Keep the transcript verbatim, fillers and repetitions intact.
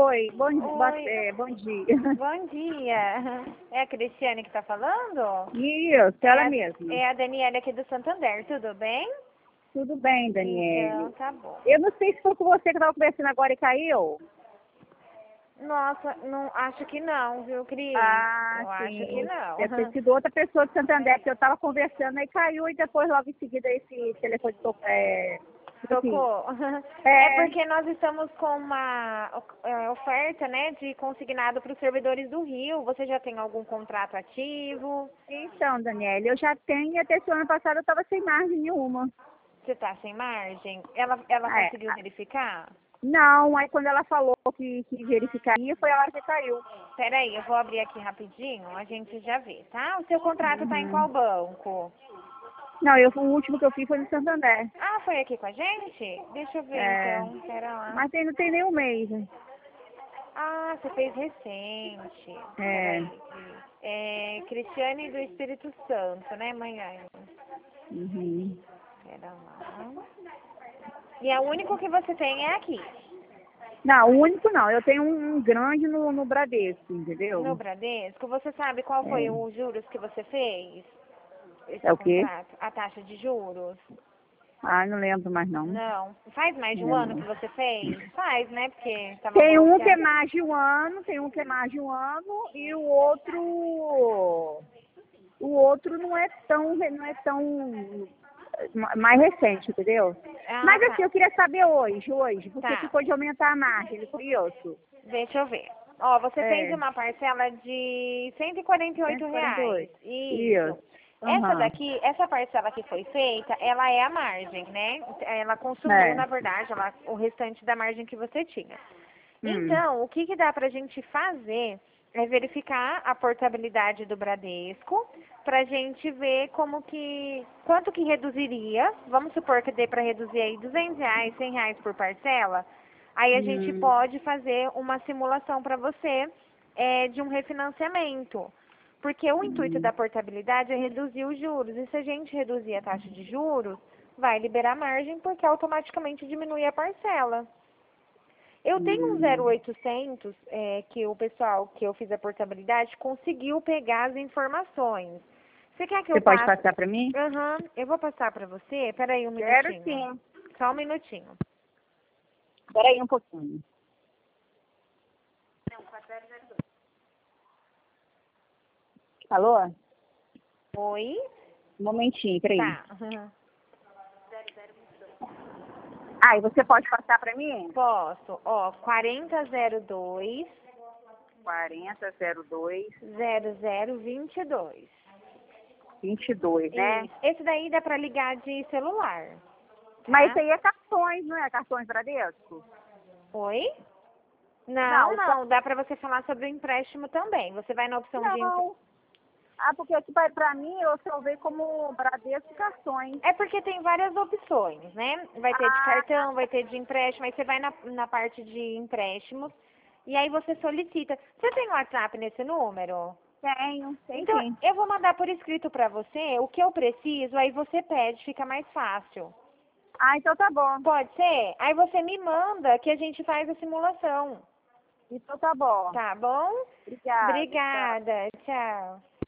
Oi, bom, boa- Oi, é, bom dia. bom dia. É a Cristiane que tá falando? Isso, É ela a, mesma. é a Daniela aqui do Santander, tudo bem? Tudo bem, Então, Daniele. tá bom. Eu não sei se foi com você que estava conversando agora e caiu. Nossa, não, acho que não, viu, Cris? Ah, Eu acho que sim. não. Deve ter sido outra pessoa de Santander, que eu estava conversando e caiu e depois logo em seguida esse telefone tocou. É, tipo assim, Tocou? É é, porque nós estamos com uma é, oferta, né, de consignado para os servidores do Rio. Você já tem algum contrato ativo? então, Daniele, eu já tenho e até esse ano passado eu estava sem margem nenhuma. Você tá sem margem? Ela, ela É, conseguiu verificar? não, aí quando ela falou que, que verificaria, foi a hora que caiu. Peraí, eu vou abrir aqui rapidinho, a gente já vê, tá? O seu contrato tá em Uhum. qual banco? Não, eu, o último que eu fiz foi no Santander. Ah, foi aqui com a gente? Deixa eu ver É, então, pera lá. mas tem, não tem nenhum mês. Né? Ah, você fez recente. É. Peraí. É Cristiane do Espírito Santo, né, manhã? Uhum. Pera lá. E é o único que você tem é aqui, Não, o único não. Eu tenho um grande no, no Bradesco, entendeu? no Bradesco. Você sabe qual foi É. os juros que você fez? É Esse o quê? contrato? A taxa de juros? Ah, não lembro mais não. Não. Faz mais de um É, ano não. que você fez? Faz, né? Porque estava Tem um que é bloqueado. mais de um ano, tem um que é mais de um ano e o outro o outro não é tão não é tão mais recente, entendeu? Ah, Mas tá. assim, eu queria saber hoje, hoje, porque Tá. ficou de aumentar a margem, ele foi isso? Deixa eu ver. Ó, você fez É, uma parcela de cento e quarenta e oito cento e quarenta e reais. oito. Isso. Isso. Essa Aham. daqui, essa parcela que foi feita, ela é a margem, né? Ela consumiu, É. na verdade, ela, o restante da margem que você tinha. Hum. Então, o que, que dá pra gente fazer é verificar a portabilidade do Bradesco pra gente ver como que, quanto que reduziria. Vamos supor que dê pra reduzir aí duzentos reais, cem reais por parcela. Aí a gente Hum. pode fazer uma simulação para você é, de um refinanciamento. Porque o intuito Hum. da portabilidade é reduzir os juros. E se a gente reduzir a taxa de juros, vai liberar margem porque automaticamente diminui a parcela. Eu tenho um zero Hum. oitocentos é, que o pessoal que eu fiz a portabilidade conseguiu pegar as informações. Você quer que eu Você pode passe? passar para mim? Aham, eu vou passar para você. Peraí um Quero minutinho. sim. Só um minutinho. Espera aí um pouquinho. Alô? Oi? Um momentinho, peraí. Tá. Ah, e você pode passar para mim? Posso. Ó, quarenta zero dois quarenta zero dois zero zero vinte e dois. vinte e dois, né? Isso. Esse daí dá pra ligar de celular, Mas isso tá? aí é cartões, não é? Cartões Bradesco? Oi? Não, Não, isso... não. Dá pra você falar sobre o empréstimo também. Você vai na opção de... empre- não. Ah, porque aqui para mim eu salvei como Bradesco cartões. É porque tem várias opções, né? Vai ter de Ah, cartão, vai ter de empréstimo. Aí você vai na, na parte de empréstimos e aí você solicita. Você tem WhatsApp nesse número? tenho, tem Então, sim. eu vou mandar por escrito pra você o que eu preciso, aí você pede, fica mais fácil. Ah, então tá bom. Pode ser? Aí você me manda que a gente faz a simulação. Então tá bom. Tá bom? Obrigada. Tchau. Obrigada. Tchau.